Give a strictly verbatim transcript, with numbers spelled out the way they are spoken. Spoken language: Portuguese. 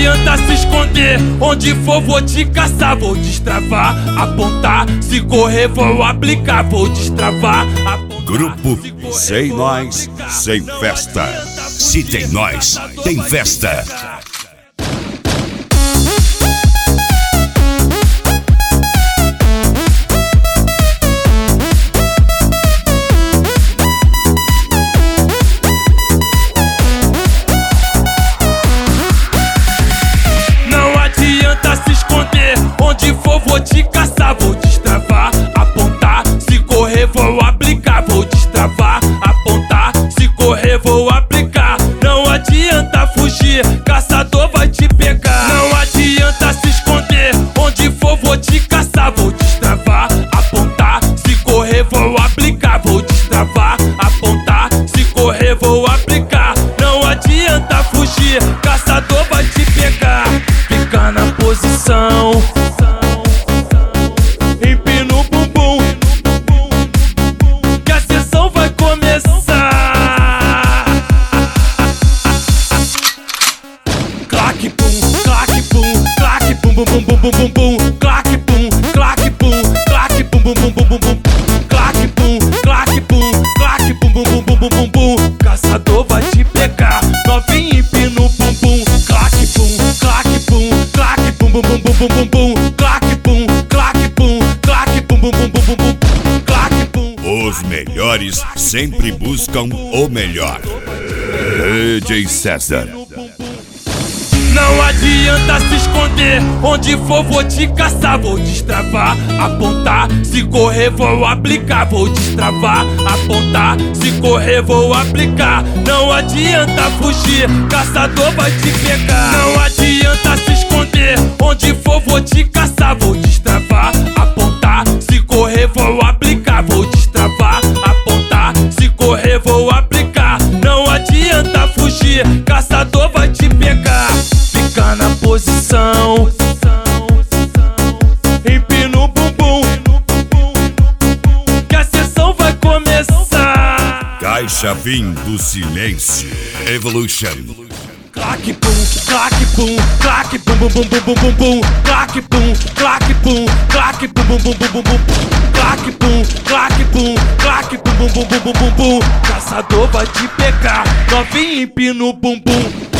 adianta se esconder, onde for vou te caçar. Vou destravar, apontar, se correr vou aplicar. Vou destravar, apontar. Grupo Sem Nós, Sem Festa. Se tem nós, tem festa. Onde for vou te caçar, vou destravar, apontar, se correr vou aplicar. Vou destravar, apontar, se correr vou aplicar. Não adianta fugir, caçador vai te pegar. Não adianta se esconder, onde for vou te caçar. Vou destravar, apontar, se correr vou aplicar. Vou destravar, apontar, se correr vou aplicar. Não adianta fugir, caçador vai te pegar. Fica na posição, empina o bumbum, que a sessão vai começar. Claque pum, claque pum, claque pum bum bum bum bum bum bum. Claque pum, claque pum, claque pum bum bum bum bum bum. Claque pum, claque pum, claque pum bum bum bum bum bum bum. Caçador vai te pegar, novinho empina o bumbum. Claque pum, claque pum, claque pum bum bum bum bum bum bum. Claque pum, claque pum, claque pum bum bum bum bum bum. Claque pum. Os melhores sempre buscam o melhor. D J César. Não adianta se esconder, onde for vou te caçar. Vou destravar, apontar, se correr vou aplicar. Vou destravar, apontar, se correr vou aplicar. Não adianta fugir, caçador vai te pegar. Não adianta se esconder, onde for vou te caçar. Vou destravar, apontar, se correr vou aplicar. Vou destravar, apontar, se correr vou aplicar. Não adianta fugir, caçador vai te pegar. Fica na posição, empina o bumbum, que a sessão vai começar. Caixa Vim do Silêncio Evolution. Claque pum, claque pum, claque pum bum bum bum bum bum bum. Claque pum, claque pum, claque pum bum bum bum bum bum. Claque pum, claque pum, claque pum bum bum bum bum bum bum. Caçador vai te pegar, novinho empina o bumbum.